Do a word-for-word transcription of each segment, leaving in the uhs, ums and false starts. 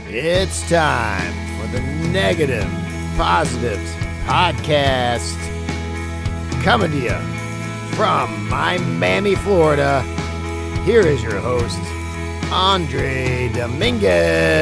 It's time for the Negative Positives Podcast. Coming to you from Miami, Florida. Here is your host, Andre Dominguez.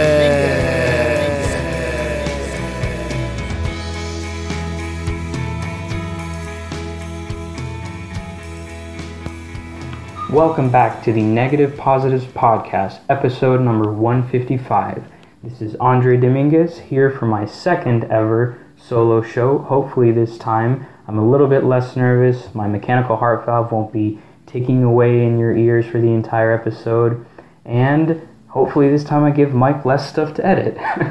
Welcome back to the Negative Positives Podcast, episode number one fifty-five. This is Andre Dominguez here for my second ever solo show. Hopefully this time I'm a little bit less nervous. My mechanical heart valve won't be ticking away in your ears for the entire episode. And hopefully this time I give Mike less stuff to edit.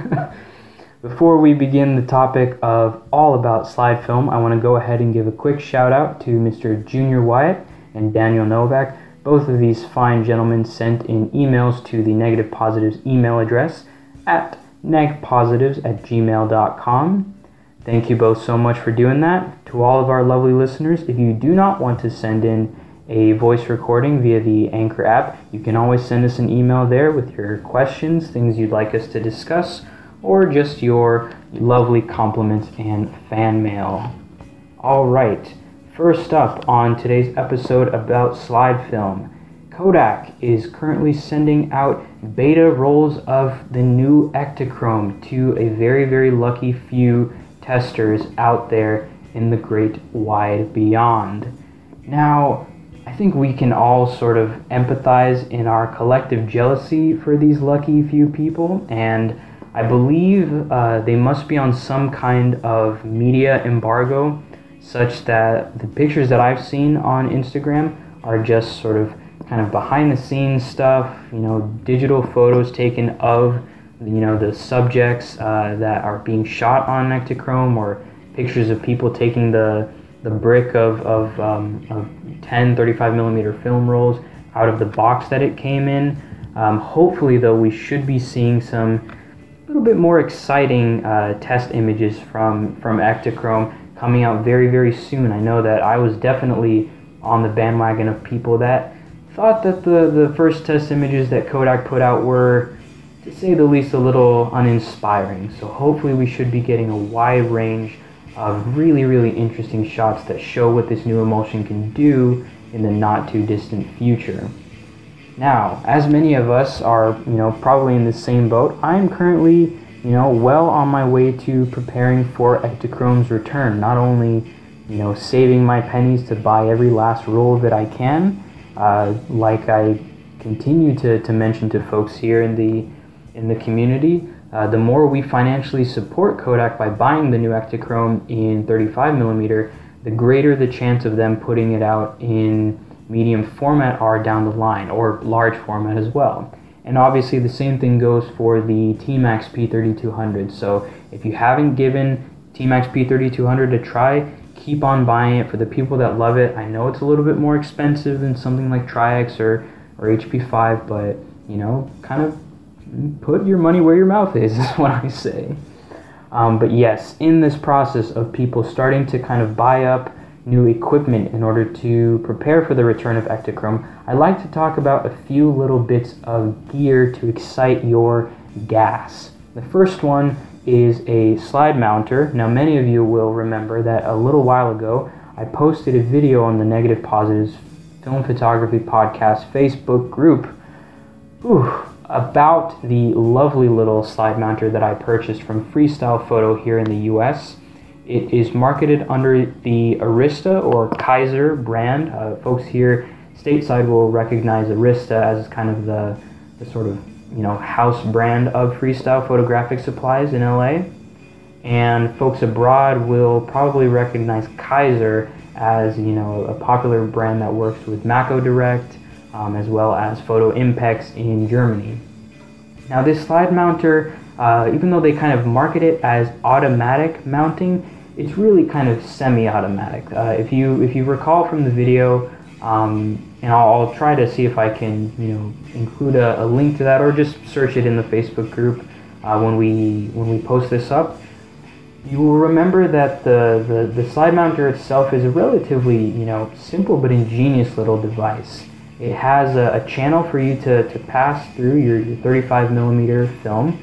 Before we begin the topic of all about slide film, I want to go ahead and give a quick shout out to Mister Junior Wyatt and Daniel Novak. Both of these fine gentlemen sent in emails to the Negative Positives email address at negpositives at gmail dot com. Thank you both so much for doing that. To all of our lovely listeners, if you do not want to send in a voice recording via the Anchor app, you can always send us an email there with your questions, things you'd like us to discuss, or just your lovely compliments and fan mail. All right, first up on today's episode about slide film, Kodak is currently sending out beta rolls of the new Ektachrome to a very, very lucky few testers out there in the great wide beyond. Now, I think we can all sort of empathize in our collective jealousy for these lucky few people, and I believe uh, they must be on some kind of media embargo, such that the pictures that I've seen on Instagram are just sort of kind of behind the scenes stuff, you know, digital photos taken of, you know, the subjects uh, that are being shot on Ektachrome, or pictures of people taking the the brick of, of, um, of ten thirty-five millimeter film rolls out of the box that it came in. Um, hopefully, though, we should be seeing some a little bit more exciting uh, test images from, from Ektachrome coming out very, very soon. I know that I was definitely on the bandwagon of people that thought that the, the first test images that Kodak put out were, to say the least, a little uninspiring. So hopefully we should be getting a wide range of really, really interesting shots that show what this new emulsion can do in the not too distant future. Now, as many of us are, you know, probably in the same boat, I'm currently, you know, well on my way to preparing for Ektachrome's return. Not only, you know, saving my pennies to buy every last roll that I can, uh, like I continue to, to mention to folks here in the in the community, uh, the more we financially support Kodak by buying the new Ektachrome in thirty-five millimeter, the greater the chance of them putting it out in medium format are down the line, or large format as well. And obviously the same thing goes for the T-Max P thirty-two hundred. So if you haven't given T-Max P thirty-two hundred a try, keep on buying it for the people that love it. I know it's a little bit more expensive than something like Tri-X or, or H P five, but, you know, kind of put your money where your mouth is, is what I say. Um, but yes, in this process of people starting to kind of buy up new equipment in order to prepare for the return of Ektachrome, I'd like to talk about a few little bits of gear to excite your gas. The first one is a slide mounter. Now, many of you will remember that a little while ago I posted a video on the Negative Positives Film Photography Podcast Facebook group whew, about the lovely little slide mounter that I purchased from Freestyle Photo here in the U S. It is marketed under the Arista or Kaiser brand. Uh, folks here stateside will recognize Arista as kind of the, the sort of, you know, house brand of Freestyle Photographic Supplies in L A. And folks abroad will probably recognize Kaiser as, you know, a popular brand that works with Mako Direct, um, as well as Photo Impex in Germany. Now, this slide mounter, uh, even though they kind of market it as automatic mounting, it's really kind of semi-automatic. Uh, if you if you recall from the video, um, and I'll, I'll try to see if I can, you know, include a, a link to that, or just search it in the Facebook group uh, when we when we post this up. You will remember that the, the, the slide mounter itself is a relatively, you know, simple but ingenious little device. It has a, a channel for you to, to pass through your, your thirty-five millimeter film,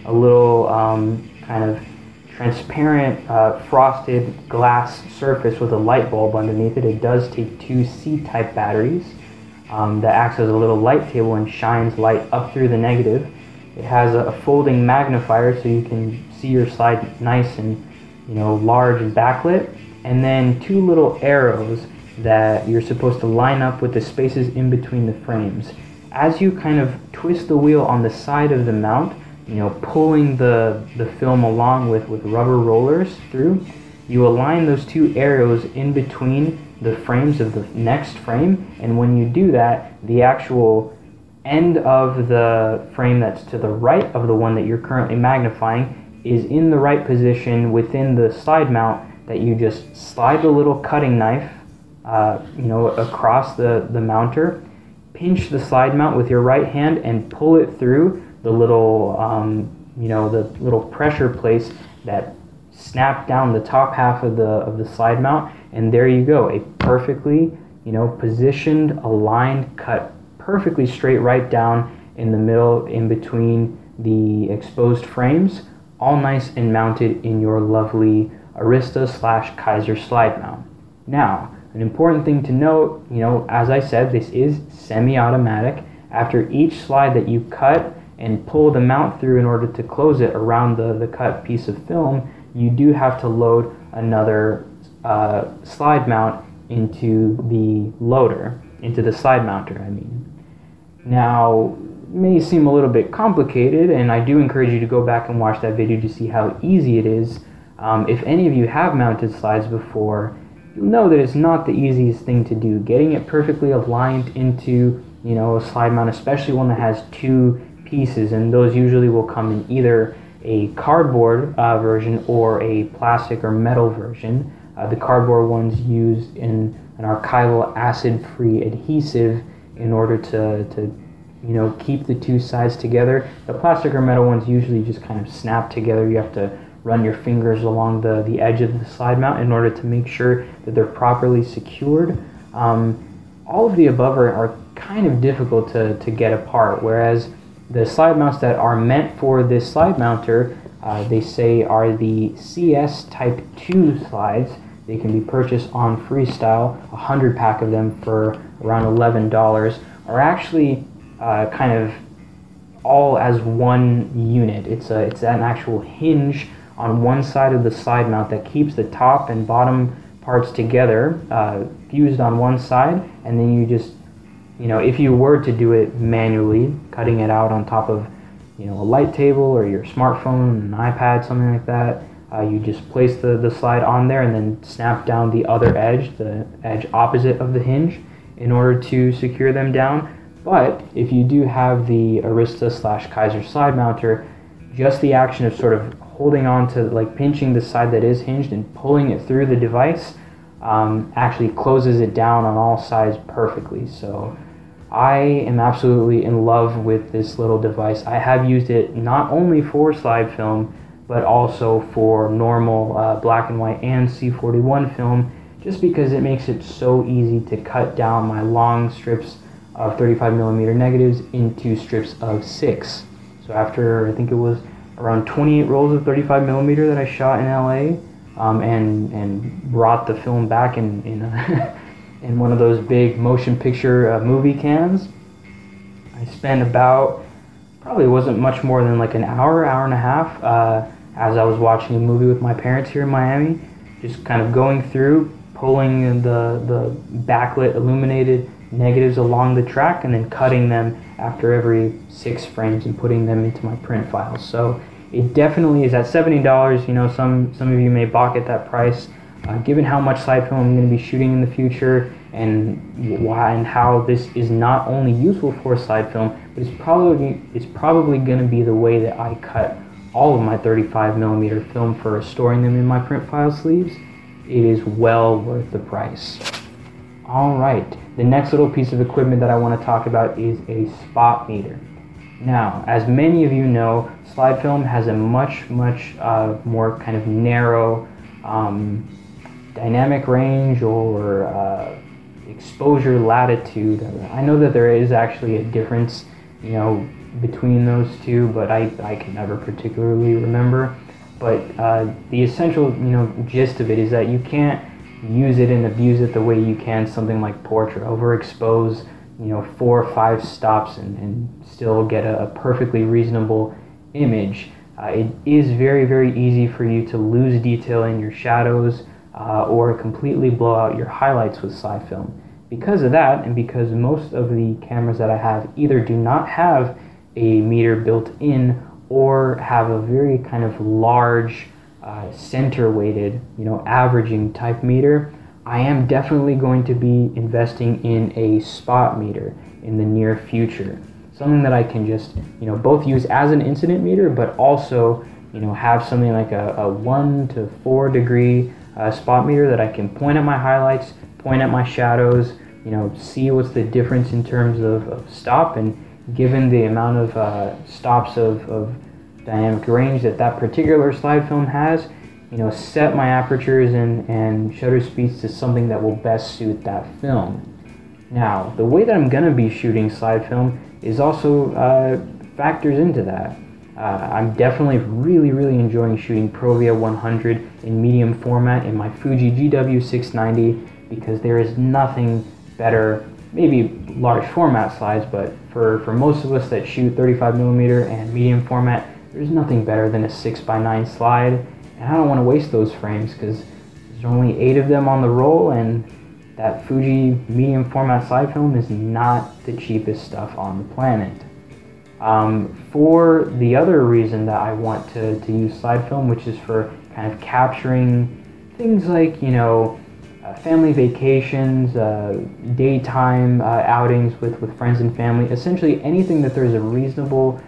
a little um, kind of transparent uh, frosted glass surface with a light bulb underneath it. It does take two C-type batteries um, that acts as a little light table and shines light up through the negative. It has a, a folding magnifier so you can see your slide nice and, you know, large and backlit, and then two little arrows that you're supposed to line up with the spaces in between the frames. As you kind of twist the wheel on the side of the mount, you know, pulling the, the film along with, with rubber rollers through, you align those two arrows in between the frames of the next frame, and when you do that, the actual end of the frame that's to the right of the one that you're currently magnifying is in the right position within the slide mount, that you just slide the little cutting knife uh, you know, across the, the mounter, pinch the slide mount with your right hand and pull it through the little, um, you know, the little pressure plates that snap down the top half of the of the slide mount, and there you go, a perfectly, you know, positioned, aligned, cut perfectly straight right down in the middle, in between the exposed frames, all nice and mounted in your lovely Arista slash Kaiser slide mount. Now, an important thing to note, you know, as I said, this is semi-automatic. After each slide that you cut and pull the mount through in order to close it around the, the cut piece of film, you do have to load another uh, slide mount into the loader, into the slide mounter, I mean. Now, it may seem a little bit complicated, and I do encourage you to go back and watch that video to see how easy it is. Um, if any of you have mounted slides before, you'll know that it's not the easiest thing to do. Getting it perfectly aligned into, you know, a slide mount, especially one that has two pieces, and those usually will come in either a cardboard uh, version or a plastic or metal version. Uh, the cardboard ones use in an archival acid-free adhesive in order to, to, you know, keep the two sides together. The plastic or metal ones usually just kind of snap together. You have to run your fingers along the, the edge of the slide mount in order to make sure that they're properly secured. Um, all of the above are, are kind of difficult to, to get apart, whereas the slide mounts that are meant for this slide mounter, uh, they say are the C S Type two slides. They can be purchased on Freestyle, a hundred pack of them for around eleven dollars, are actually uh, kind of all as one unit. It's a it's an actual hinge on one side of the slide mount that keeps the top and bottom parts together, uh, fused on one side, and then you just, you know, if you were to do it manually, cutting it out on top of, you know, a light table or your smartphone, an iPad, something like that, uh, you just place the, the slide on there and then snap down the other edge, the edge opposite of the hinge, in order to secure them down. But if you do have the Arista slash Kaiser slide mounter, just the action of sort of holding on to, like pinching the side that is hinged and pulling it through the device um, actually closes it down on all sides perfectly. So I am absolutely in love with this little device. I have used it not only for slide film, but also for normal uh, black and white and C forty-one film, just because it makes it so easy to cut down my long strips of thirty-five millimeter negatives into strips of six. So after, I think it was around twenty-eight rolls of thirty-five millimeter that I shot in L A, um, and and brought the film back in in, a in one of those big motion picture uh, movie cans, I spent about, probably wasn't much more than like an hour, hour and a half, uh, as I was watching a movie with my parents here in Miami, just kind of going through, pulling the, the backlit illuminated negatives along the track and then cutting them after every six frames and putting them into my print files. So it definitely is at seventy dollars. You know, some, some of you may balk at that price. Uh, given how much slide film I'm going to be shooting in the future, and why and how this is not only useful for slide film, but it's probably it's probably going to be the way that I cut all of my thirty-five millimeter film for storing them in my print file sleeves, it is well worth the price. All right, the next little piece of equipment that I want to talk about is a spot meter. Now, as many of you know, slide film has a much, much uh, more kind of narrow um, dynamic range or uh, exposure latitude. I know that there is actually a difference you know, between those two, but I, I can never particularly remember. But uh, the essential, you know, gist of it is that you can't use it and abuse it the way you can something like Portra. Overexpose, you know, four or five stops and, and still get a, a perfectly reasonable image. Uh, it is very, very easy for you to lose detail in your shadows uh, or completely blow out your highlights with slide film. Because of that, and because most of the cameras that I have either do not have a meter built in or have a very kind of large uh, center weighted, you know, averaging type meter, I am definitely going to be investing in a spot meter in the near future. Something that I can just, you know, both use as an incident meter, but also, you know, have something like a, a one to four degree uh, spot meter that I can point at my highlights, point at my shadows, you know, see what's the difference in terms of, of stop, and given the amount of uh, stops of, of dynamic range that that particular slide film has, you know, set my apertures and, and shutter speeds to something that will best suit that film. Now, the way that I'm going to be shooting slide film is also uh, factors into that. Uh, I'm definitely really, really enjoying shooting Provia one hundred in medium format in my Fuji G W six ninety because there is nothing better, maybe large format slides, but for, for most of us that shoot thirty-five millimeter and medium format, there's nothing better than a six by nine slide. And I don't want to waste those frames because there's only eight of them on the roll, and that Fuji medium format slide film is not the cheapest stuff on the planet. Um, for the other reason that I want to, to use slide film, which is for kind of capturing things like, you know, uh, family vacations, uh, daytime uh, outings with, with friends and family, essentially anything that there's a reasonable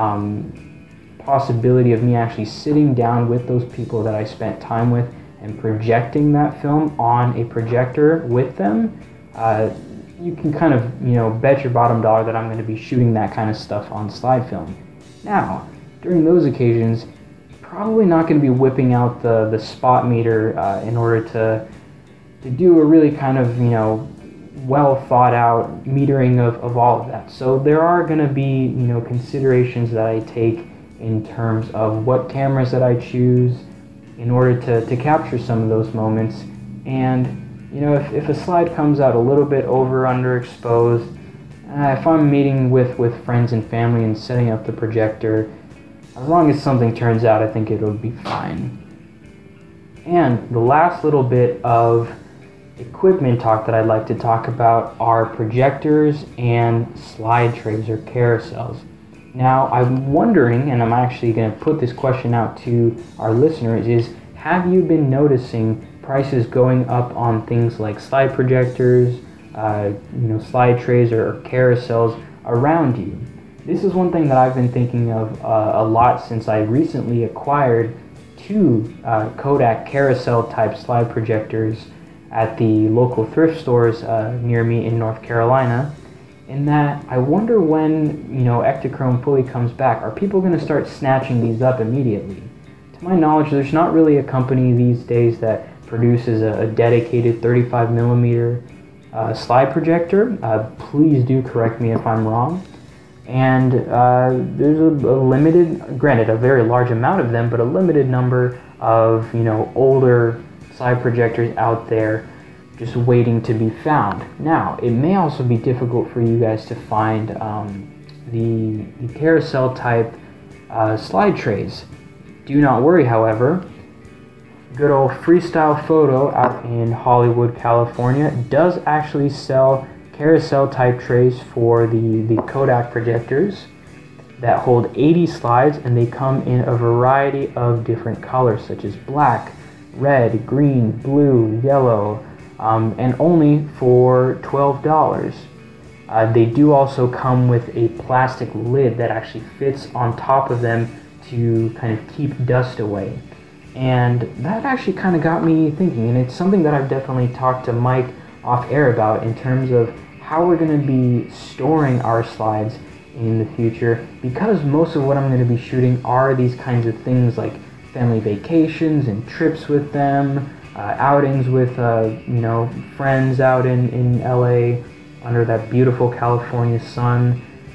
um, possibility of me actually sitting down with those people that I spent time with and projecting that film on a projector with them. Uh, you can kind of, you know, bet your bottom dollar that I'm going to be shooting that kind of stuff on slide film. Now, during those occasions, probably not going to be whipping out the, the spot meter uh, in order to to do a really kind of, you know, well thought out metering of, of all of that. So there are going to be, you know, considerations that I take in terms of what cameras that I choose in order to, to capture some of those moments. And you know, if, if a slide comes out a little bit over underexposed, uh, if I'm meeting with, with friends and family and setting up the projector, as long as something turns out, I think it'll be fine. And the last little bit of equipment talk that I'd like to talk about are projectors and slide trays or carousels. Now, I'm wondering, and I'm actually going to put this question out to our listeners, is have you been noticing prices going up on things like slide projectors, uh, you know, slide trays or, or carousels around you? This is one thing that I've been thinking of uh, a lot since I recently acquired two uh, Kodak carousel type slide projectors at the local thrift stores uh, near me in North Carolina. In that, I wonder when, you know, Ektachrome fully comes back, are people going to start snatching these up immediately? To my knowledge, there's not really a company these days that produces a, a dedicated thirty-five millimeter uh, slide projector. Uh, please do correct me if I'm wrong. And uh, there's a, a limited, granted a very large amount of them, but a limited number of, you know, older slide projectors out there just waiting to be found. Now, it may also be difficult for you guys to find um, the, the carousel type uh, slide trays. Do not worry, however. Good old Freestyle Photo out in Hollywood, California does actually sell carousel type trays for the, the Kodak projectors that hold eighty slides, and they come in a variety of different colors such as black, red, green, blue, yellow, um, and only for twelve dollars. Uh, they do also come with a plastic lid that actually fits on top of them to kind of keep dust away. And that actually kind of got me thinking, and it's something that I've definitely talked to Mike off air about in terms of how we're going to be storing our slides in the future, because most of what I'm going to be shooting are these kinds of things like family vacations and trips with them, uh, outings with uh, you know, friends out in, in L A under that beautiful California sun.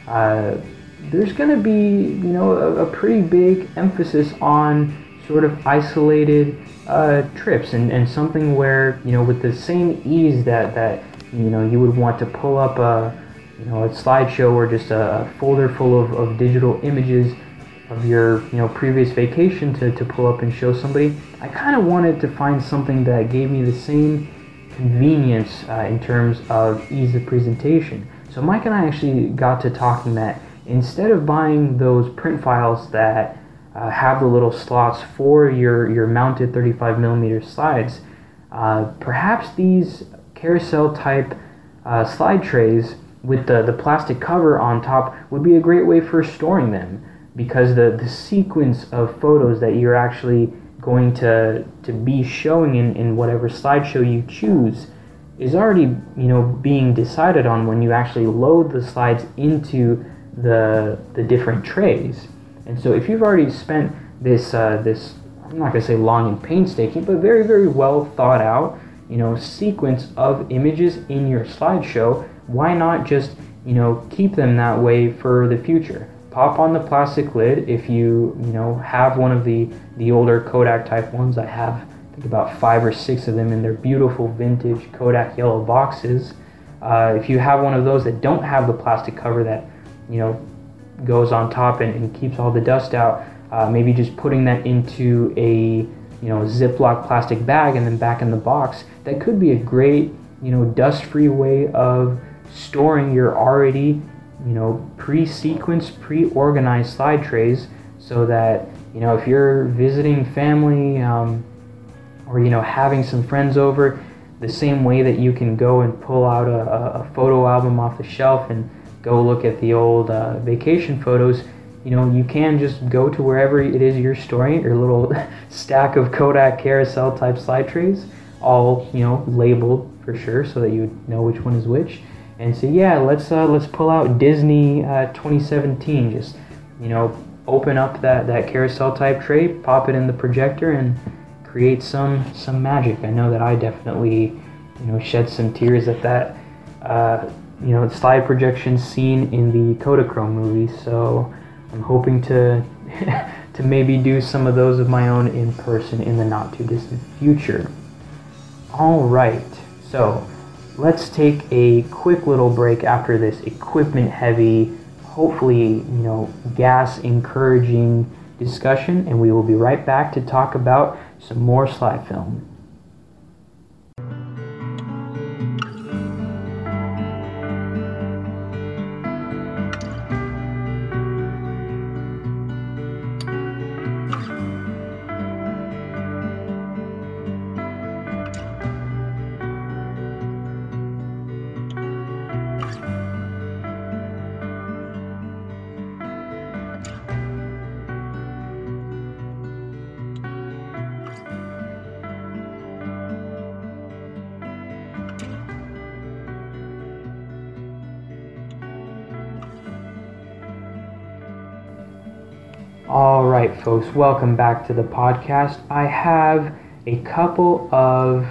uh, there's going to be, you know, a, a pretty big emphasis on sort of isolated uh, trips and, and something where, you know, with the same ease that, that, you know, you would want to pull up a, you know, a slideshow or just a folder full of, of digital images of your, you know, previous vacation to, to pull up and show somebody. I kind of wanted to find something that gave me the same convenience uh, in terms of ease of presentation. So Mike and I actually got to talking that instead of buying those print files that uh, have the little slots for your, your mounted thirty-five millimeter slides, uh, perhaps these carousel type uh, slide trays with the, the plastic cover on top would be a great way for storing them, because the, the sequence of photos that you're actually going to to be showing in, in whatever slideshow you choose is already, you know, being decided on when you actually load the slides into the the different trays. And so if you've already spent this uh, this I'm not gonna say long and painstaking, but very very well thought out, you know, sequence of images in your slideshow, why not just, you know, keep them that way for the future? Pop on the plastic lid if you, you know, have one of the, the older Kodak type ones. I have, I think, about five or six of them in their beautiful vintage Kodak yellow boxes. Uh, if you have one of those that don't have the plastic cover that, you know, goes on top and, and keeps all the dust out, uh, maybe just putting that into a, you know, Ziploc plastic bag and then back in the box, that could be a great, you know, dust-free way of storing your already, you know, pre-sequenced, pre-organized slide trays, so that, you know, if you're visiting family um, or, you know, having some friends over, the same way that you can go and pull out a, a photo album off the shelf and go look at the old uh, vacation photos, you know, you can just go to wherever it is you're storing it, your little stack of Kodak carousel type slide trays, all, you know, labeled for sure so that you know which one is which. And so yeah, let's uh, let's pull out Disney uh, twenty seventeen. Just, you know, open up that, that carousel type tray, pop it in the projector, and create some some magic. I know that I definitely, you know, shed some tears at that uh, you know, slide projection scene in the Kodachrome movie. So I'm hoping to to maybe do some of those of my own in person in the not too distant future. All right, so let's take a quick little break after this equipment heavy, hopefully, you know, gas encouraging discussion, and we will be right back to talk about some more slide film. All right, folks, welcome back to the podcast. I have a couple of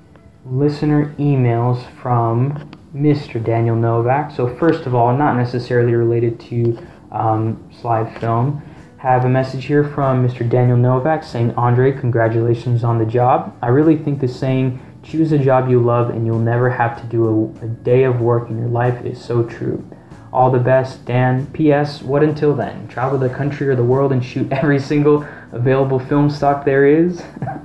listener emails from Mister Daniel Novak. So first of all, not necessarily related to um, slide film, have a message here from Mister Daniel Novak saying, Andre, congratulations on the job. I really think the saying, choose a job you love and you'll never have to do a, a day of work in your life is so true. All the best, Dan. P S. What until then? Travel the country or the world and shoot every single available film stock there is?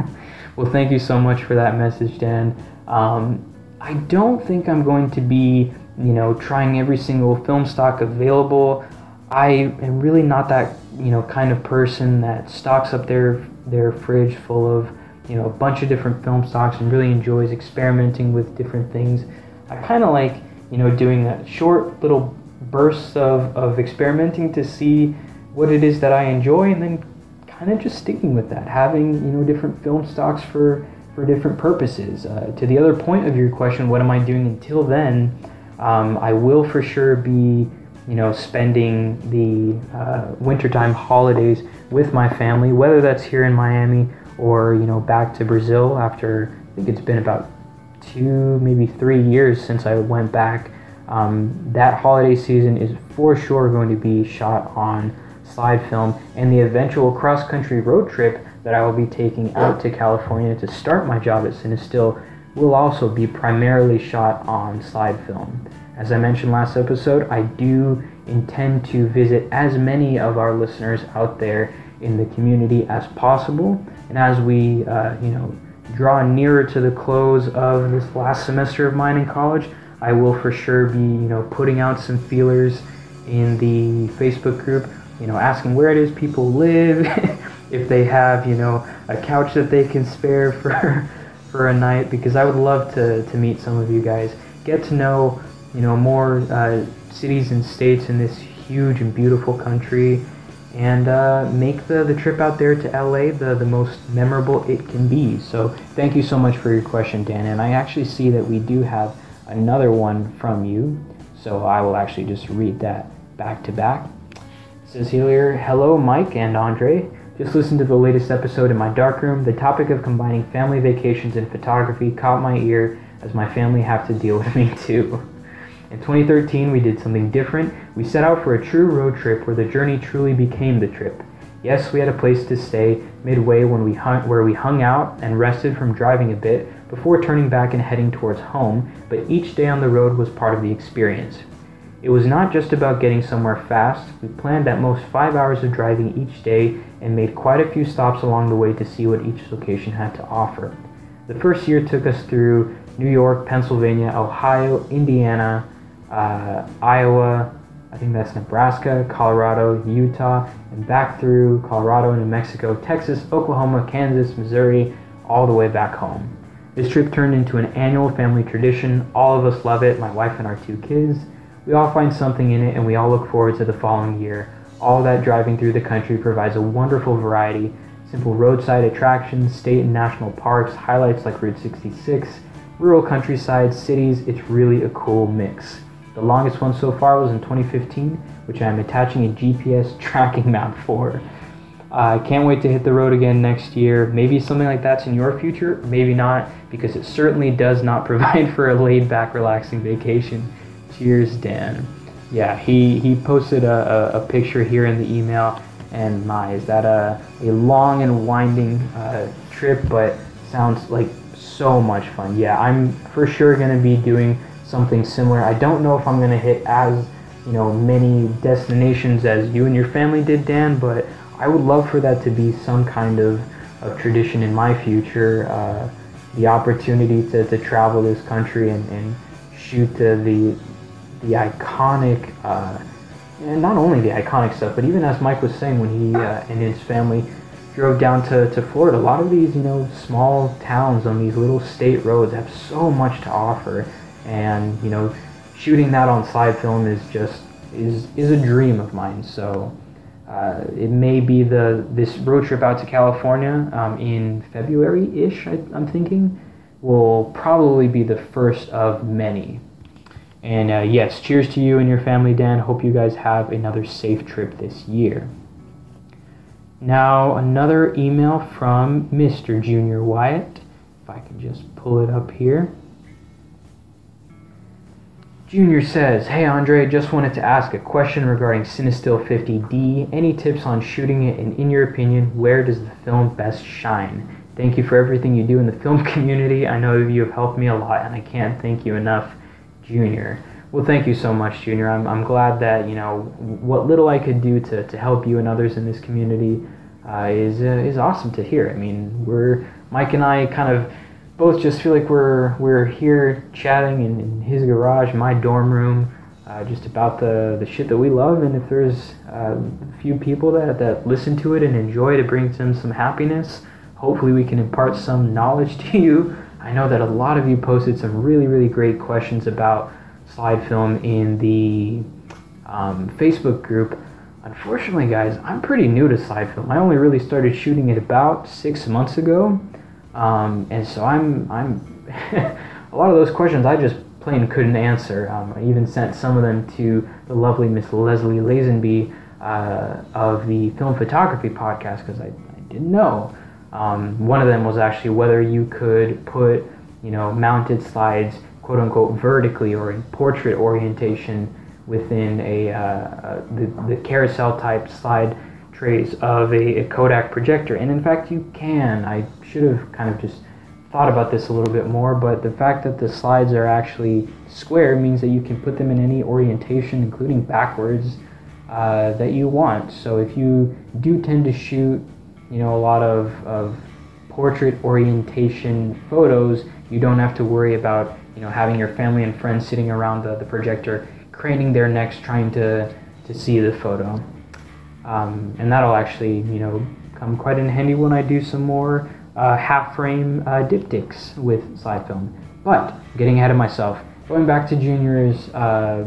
Well, thank you so much for that message, Dan. Um, I don't think I'm going to be, you know, trying every single film stock available. I am really not that, you know, kind of person that stocks up their their fridge full of, you know, a bunch of different film stocks and really enjoys experimenting with different things. I kind of like, you know, doing a short little bursts of, of experimenting to see what it is that I enjoy, and then kind of just sticking with that, having, you know, different film stocks for, for different purposes. Uh, to the other point of your question, what am I doing until then? Um, I will for sure be, you know, spending the uh, wintertime holidays with my family, whether that's here in Miami or, you know, back to Brazil after, I think it's been about two, maybe three years since I went back Um, that holiday season is for sure going to be shot on slide film, and the eventual cross-country road trip that I will be taking out to California to start my job at Cinestill will also be primarily shot on slide film. As I mentioned last episode, I do intend to visit as many of our listeners out there in the community as possible, and as we uh, you know draw nearer to the close of this last semester of mine in college, I will for sure be you know putting out some feelers in the Facebook group, you know asking where it is people live, if they have you know a couch that they can spare for for a night, because I would love to to meet some of you guys, get to know you know more uh, cities and states in this huge and beautiful country, and uh, make the, the trip out there to L A the, the most memorable it can be. So thank you so much for your question, Dan, and I actually see that we do have another one from you, so I will actually just read that back to back. It says here, hello Mike and Andre. Just listened to the latest episode in my darkroom. The topic of combining family vacations and photography caught my ear, as my family have to deal with me too. In twenty thirteen, we did something different. We set out for a true road trip where the journey truly became the trip. Yes, we had a place to stay midway when we hung, where we hung out and rested from driving a bit before turning back and heading towards home, but each day on the road was part of the experience. It was not just about getting somewhere fast. We planned at most five hours of driving each day and made quite a few stops along the way to see what each location had to offer. The first year took us through New York, Pennsylvania, Ohio, Indiana, uh, Iowa, I think that's Nebraska, Colorado, Utah, and back through Colorado, New Mexico, Texas, Oklahoma, Kansas, Missouri, all the way back home. This trip turned into an annual family tradition. All of us love it, my wife and our two kids. We all find something in it, and we all look forward to the following year. All that driving through the country provides a wonderful variety. Simple roadside attractions, state and national parks, highlights like Route sixty-six, rural countryside, cities. It's really a cool mix. The longest one so far was in twenty fifteen, which I'm attaching a G P S tracking map for. I uh, can't wait to hit the road again next year. Maybe something like that's in your future, maybe not, because it certainly does not provide for a laid-back, relaxing vacation. Cheers, Dan. Yeah, he, he posted a, a, a picture here in the email, and my, is that a, a long and winding uh, trip, but sounds like so much fun. Yeah, I'm for sure going to be doing something similar. I don't know if I'm going to hit as, you know, many destinations as you and your family did, Dan, but I would love for that to be some kind of, of tradition in my future. Uh, the opportunity to, to travel this country and, and shoot the, the the iconic, uh, and not only the iconic stuff, but even as Mike was saying, when he uh, and his family drove down to, to Florida, a lot of these, you know, small towns on these little state roads have so much to offer, and, you know, shooting that on slide film is just, is, is a dream of mine. So uh, it may be the, this road trip out to California um, in February-ish, I, I'm thinking, will probably be the first of many. And uh, yes, cheers to you and your family, Dan. Hope you guys have another safe trip this year. Now, another email from Mister Junior Wyatt. If I can just pull it up here. Junior says, hey Andre, just wanted to ask a question regarding Cinestill fifty D. Any tips on shooting it, and in your opinion, where does the film best shine? Thank you for everything you do in the film community. I know you have helped me a lot, and I can't thank you enough, Junior. Well, thank you so much, Junior. I'm I'm glad that, you know, what little I could do to, to help you and others in this community uh, is uh, is awesome to hear. I mean, we're Mike and I kind of both just feel like we're we're here chatting in, in his garage, my dorm room, uh, just about the, the shit that we love. And if there's uh, a few people that, that listen to it and enjoy it, it brings them some happiness. Hopefully we can impart some knowledge to you. I know that a lot of you posted some really, really great questions about slide film in the um, Facebook group. Unfortunately, guys, I'm pretty new to slide film. I only really started shooting it about six months ago, um, and so I'm I'm a lot of those questions I just plain couldn't answer. Um, I even sent some of them to the lovely Miss Leslie Lazenby uh, of the Film Photography Podcast, because I, I didn't know. Um, one of them was actually whether you could put, you know, mounted slides quote-unquote vertically or in portrait orientation within a uh, uh, the, the carousel type slide trays of a, a Kodak projector. And in fact you can. I should have kind of just thought about this a little bit more, but the fact that the slides are actually square means that you can put them in any orientation, including backwards, uh, that you want. So if you do tend to shoot, you know, a lot of, of portrait orientation photos, you don't have to worry about, you know, having your family and friends sitting around the, the projector craning their necks trying to, to see the photo. Um, and that'll actually, you know, come quite in handy when I do some more uh, half-frame uh, diptychs with slide film. But, getting ahead of myself, going back to Junior's uh,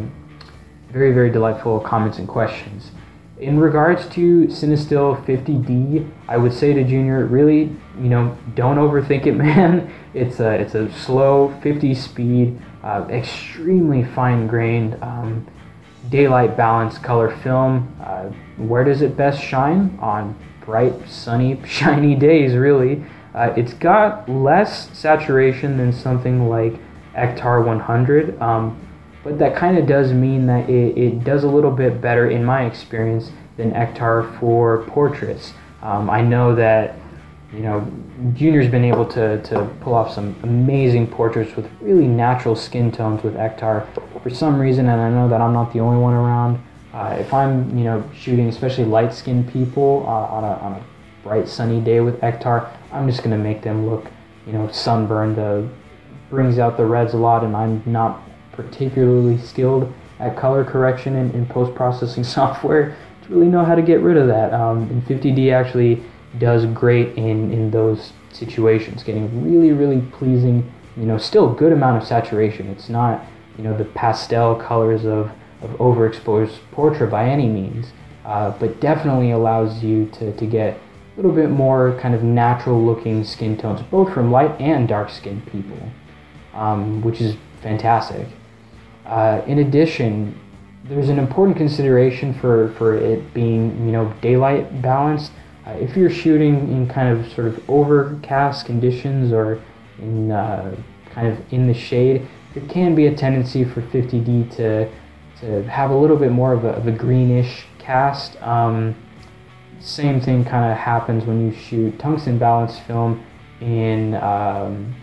very, very delightful comments and questions. In regards to Cinestill fifty D, I would say to Junior, really, you know, don't overthink it, man. It's a, it's a slow fifty speed, uh, extremely fine-grained, um, daylight balanced color film. Uh, where does it best shine? On bright, sunny, shiny days, really. Uh, it's got less saturation than something like Ektar one hundred, um, but that kind of does mean that it, it does a little bit better, in my experience, than Ektar for portraits. Um, I know that, you know, Junior's been able to, to pull off some amazing portraits with really natural skin tones with Ektar for some reason, and I know that I'm not the only one around. Uh, if I'm, you know, shooting especially light-skinned people uh, on, a, on a bright sunny day with Ektar, I'm just going to make them look, you know, sunburned. Uh, brings out the reds a lot, and I'm not particularly skilled at color correction and, and post-processing software to really know how to get rid of that. Um, and fifty D actually does great in, in those situations, getting really, really pleasing, you know, still good amount of saturation. It's not, you know, the pastel colors of, of overexposed portrait by any means, uh, but definitely allows you to, to get a little bit more kind of natural looking skin tones, both from light and dark skinned people, um, which is fantastic. Uh, in addition, there's an important consideration for, for it being, you know, daylight balanced. Uh, if you're shooting in kind of sort of overcast conditions or in uh, kind of in the shade, there can be a tendency for fifty D to to have a little bit more of a, of a greenish cast. Um, same thing kind of happens when you shoot tungsten balanced film in um,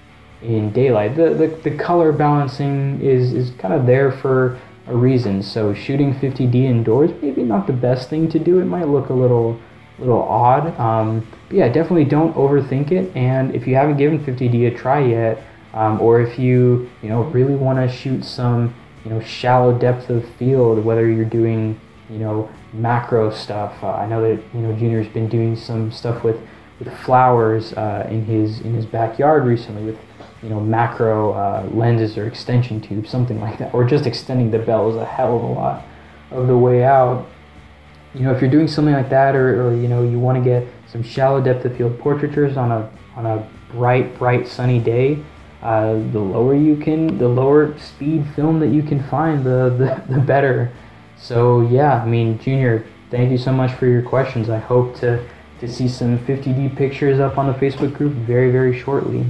in daylight. The, the the color balancing is is kind of there for a reason. So shooting fifty D indoors, maybe not the best thing to do. It might look a little little odd, um, but yeah, definitely don't overthink it. And if you haven't given fifty D a try yet, um, or if you you know really want to shoot some you know shallow depth of field, whether you're doing you know macro stuff, uh, I know that you know Junior's been doing some stuff with with flowers uh, in his in his backyard recently with you know macro uh, lenses or extension tubes, something like that, or just extending the bell is a hell of a lot of the way out. You know, if you're doing something like that, or, or you know, you want to get some shallow depth of field portraitures on a on a bright, bright sunny day, uh, the lower you can, the lower speed film that you can find, the, the the better. So yeah, I mean, Junior, thank you so much for your questions. I hope to to see some fifty D pictures up on the Facebook group very, very shortly.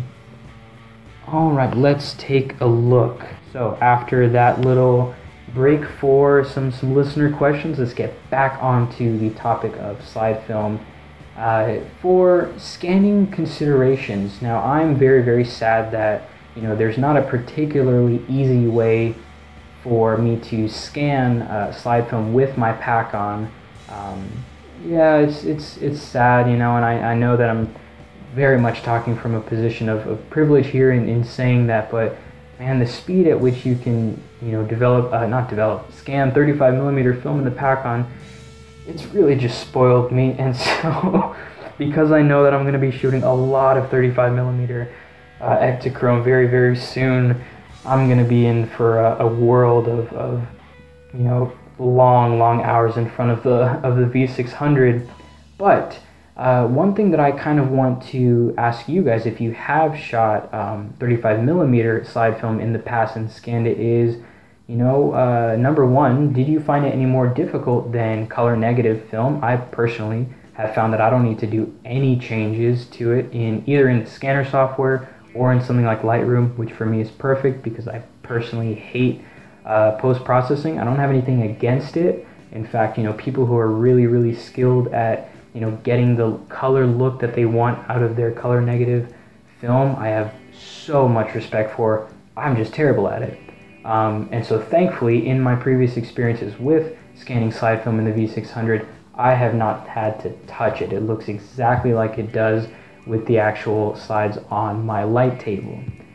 All right, let's take a look. So after that little break for some, some listener questions, let's get back onto the topic of slide film. Uh, for scanning considerations, now I'm very, very sad that you know there's not a particularly easy way for me to scan uh, slide film with my pack on. Um, yeah, it's it's it's sad, you know, and I, I know that I'm very much talking from a position of, of privilege here in, in saying that, but man, the speed at which you can, you know, develop, uh, not develop, scan thirty-five millimeter film in the Pacon, it's really just spoiled me. And so, because I know that I'm going to be shooting a lot of thirty-five millimeter uh, Ektachrome very, very soon, I'm going to be in for a, a world of, of, you know, long, long hours in front of the of the V six hundred. But Uh, one thing that I kind of want to ask you guys, if you have shot um, thirty-five millimeter slide film in the past and scanned it, is, you know, uh, number one, did you find it any more difficult than color negative film? I personally have found that I don't need to do any changes to it in either in the scanner software or in something like Lightroom, which for me is perfect because I personally hate uh, post-processing. I don't have anything against it. In fact, you know, people who are really, really skilled at, you know, getting the color look that they want out of their color negative film, I have so much respect for. I'm just terrible at it. Um, and so thankfully, in my previous experiences with scanning slide film in the V six hundred, I have not had to touch it. It looks exactly like it does with the actual slides on my light table.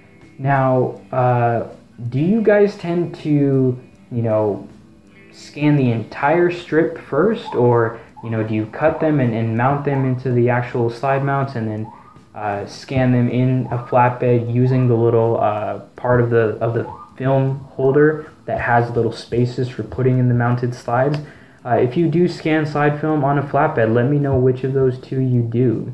Now, uh, do you guys tend to, you know, scan the entire strip first, or, you know, do you cut them and, and mount them into the actual slide mounts and then uh, scan them in a flatbed using the little uh, part of the of the film holder that has little spaces for putting in the mounted slides? Uh, if you do scan slide film on a flatbed, let me know which of those two you do.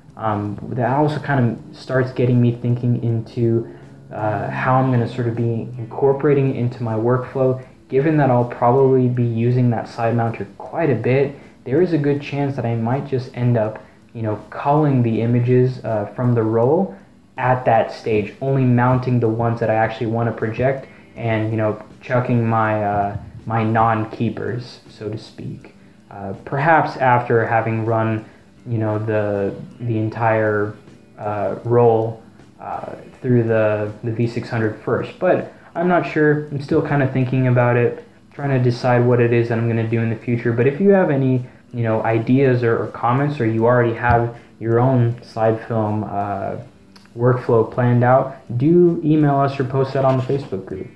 Um, that also kind of starts getting me thinking into uh, how I'm going to sort of be incorporating it into my workflow. Given that I'll probably be using that side mounter quite a bit, there is a good chance that I might just end up, you know, culling the images uh, from the roll at that stage, only mounting the ones that I actually want to project, and, you know, chucking my uh, my non-keepers, so to speak. Uh, perhaps after having run, you know, the the entire uh, roll uh, through the the V six hundred first, but I'm not sure. I'm still kind of thinking about it, trying to decide what it is that I'm going to do in the future. But if you have any, you know, ideas or, or comments, or you already have your own slide film uh, workflow planned out, do email us or post that on the Facebook group.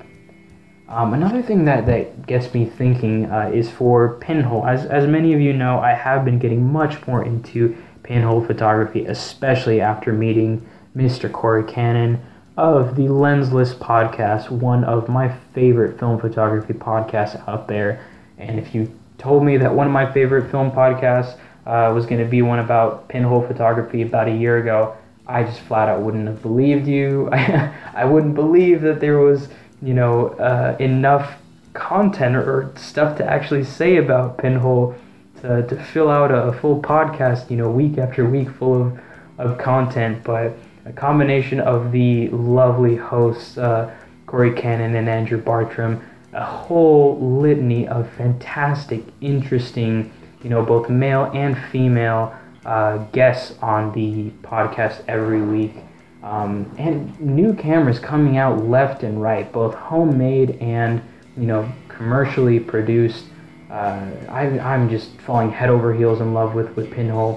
Um, another thing that, that gets me thinking uh, is for pinhole. As, as many of you know, I have been getting much more into pinhole photography, especially after meeting Mister Corey Cannon of the Lensless podcast, one of my favorite film photography podcasts out there. And if you told me that one of my favorite film podcasts uh, was going to be one about pinhole photography about a year ago, I just flat out wouldn't have believed you. I, I wouldn't believe that there was, you know, uh, enough content or stuff to actually say about pinhole to, to fill out a, a full podcast, you know, week after week full of, of content. But a combination of the lovely hosts, uh, Corey Cannon and Andrew Bartram, a whole litany of fantastic, interesting, you know, both male and female uh, guests on the podcast every week. Um, and new cameras coming out left and right, both homemade and, you know, commercially produced. Uh, I, I'm just falling head over heels in love with, with pinhole.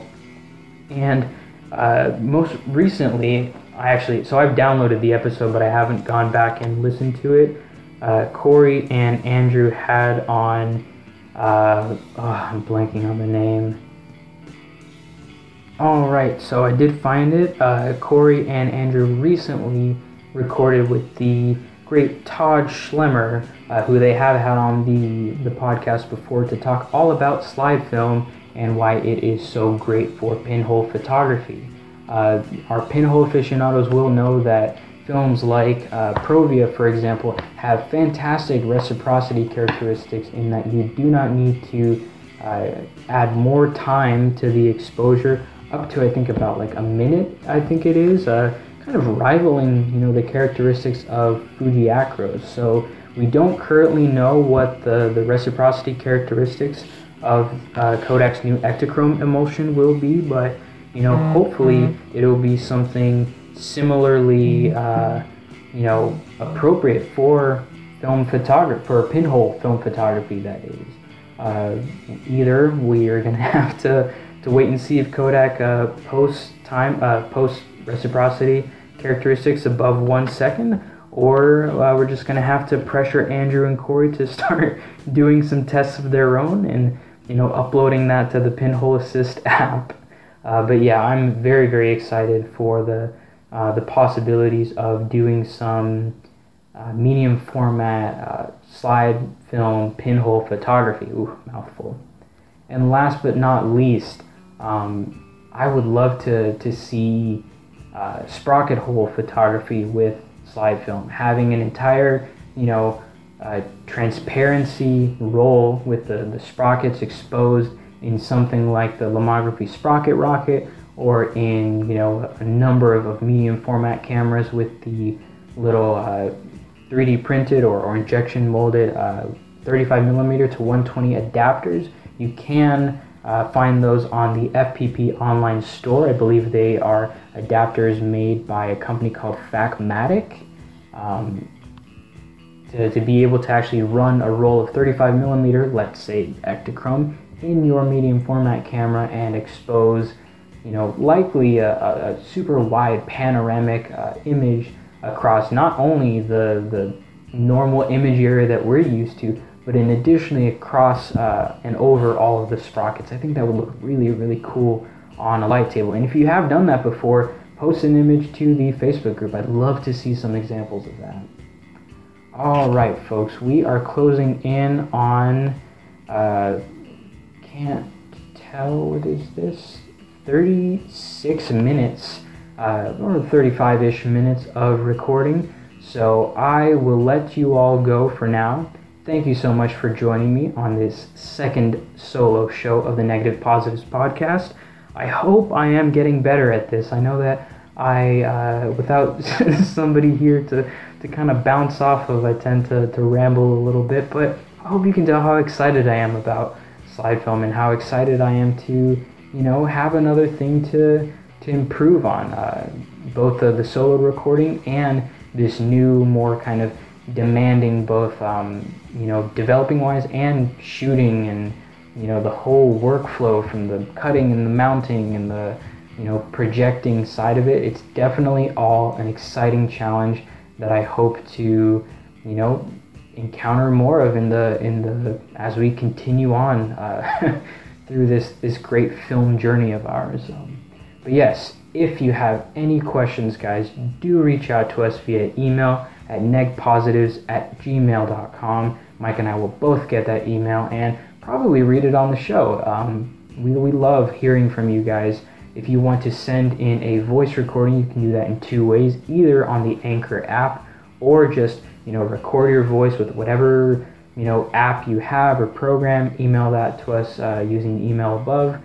And uh, most recently, I actually, so I've downloaded the episode, but I haven't gone back and listened to it. Uh, Corey and Andrew had on, uh, oh, I'm blanking on the name. All right, so I did find it. Uh, Corey and Andrew recently recorded with the great Todd Schlemmer, uh, who they have had on the, the podcast before, to talk all about slide film and why it is so great for pinhole photography. Uh, our pinhole aficionados will know that films like uh, Provia, for example, have fantastic reciprocity characteristics in that you do not need to uh, add more time to the exposure, up to I think about like a minute, I think it is, uh, kind of rivaling, you know, the characteristics of Fuji Acros. So we don't currently know what the, the reciprocity characteristics of uh, Kodak's new Ektachrome emulsion will be, but, you know, hopefully it'll be something similarly, uh, you know, appropriate for film photography, for pinhole film photography, that is. Uh, either we are going to have to to wait and see if Kodak uh, posts time, uh, post reciprocity characteristics above one second, or uh, we're just going to have to pressure Andrew and Corey to start doing some tests of their own and, you know, uploading that to the Pinhole Assist app. Uh, but yeah, I'm very, very excited for the uh, the possibilities of doing some uh, medium format uh, slide film pinhole photography. Ooh, mouthful. And last but not least, um, I would love to to see uh, sprocket hole photography with slide film, having an entire, you know, uh, transparency roll with the, the sprockets exposed in something like the Lomography Sprocket Rocket, or in, you know, a number of, of medium format cameras with the little uh, three D printed or, or injection molded uh, thirty-five millimeter to one twenty adapters. You can uh, find those on the F P P online store. I believe they are adapters made by a company called Facmatic. Um, to, to be able to actually run a roll of thirty-five millimeter, let's say Ektachrome, in your medium format camera and expose, you know, likely a, a, a super wide panoramic uh, image across not only the the normal image area that we're used to, but in additionally across uh, and over all of the sprockets. I think that would look really, really cool on a light table. And if you have done that before, post an image to the Facebook group. I'd love to see some examples of that. All right, folks, we are closing in on, uh, can't tell, what is this, thirty-six minutes, uh, or thirty-five-ish minutes of recording. So I will let you all go for now. Thank you so much for joining me on this second solo show of the Negative Positives podcast. I hope I am getting better at this. I know that I, uh, without somebody here to, to kind of bounce off of, I tend to, to ramble a little bit, but I hope you can tell how excited I am about slide film and how excited I am to, you know, have another thing to to improve on, uh, both uh, the solo recording and this new, more kind of demanding, both, um, you know, developing wise and shooting, and, you know, the whole workflow from the cutting and the mounting and the, you know, projecting side of it. It's definitely all an exciting challenge that I hope to, you know, encounter more of in the in the as we continue on uh, through this this great film journey of ours. Um, but yes, if you have any questions, guys, do reach out to us via email at negpositives at gmail dot com. Mike and I will both get that email and probably read it on the show. Um, we we love hearing from you guys. If you want to send in a voice recording, you can do that in two ways, either on the Anchor app or just, you know, record your voice with whatever, you know, app you have or program. Email that to us uh, using the email above,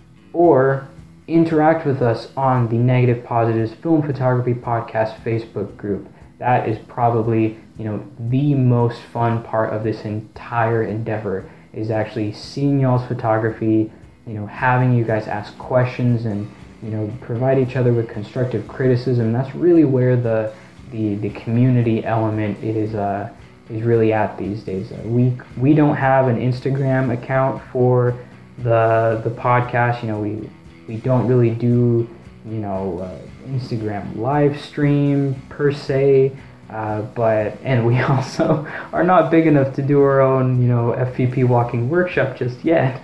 or interact with us on the Negative Positives Film Photography Podcast Facebook group. That is probably, you know, the most fun part of this entire endeavor, is actually seeing y'all's photography, you know, having you guys ask questions and, you know, provide each other with constructive criticism. That's really where the the, the community element is uh, is really at these days. Uh, we we don't have an Instagram account for the the podcast. You know, we we don't really do, you know, uh, Instagram live stream per se. Uh, but and we also are not big enough to do our own, you know, F P P walking workshop just yet.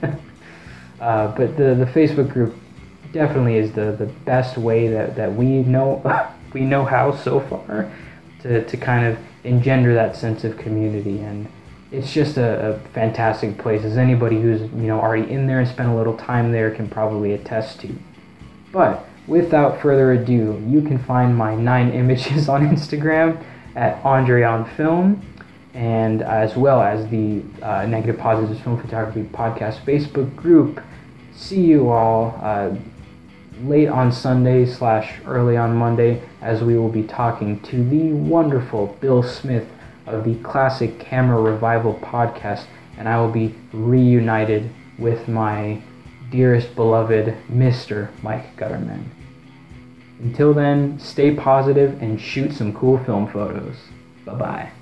uh, but the the Facebook group definitely is the, the best way that, that we know we know how so far to, to kind of engender that sense of community. And it's just a, a fantastic place, as anybody who's, you know, already in there and spent a little time there can probably attest to. But without further ado, you can find my nine images on Instagram at Andre on Film, and as well as the uh, Negative Positives Film Photography Podcast Facebook group. See you all uh, late on Sunday slash early on Monday, as we will be talking to the wonderful Bill Smith of the Classic Camera Revival podcast, and I will be reunited with my dearest beloved Mister Mike Gutterman. Until then, stay positive and shoot some cool film photos. Bye-bye.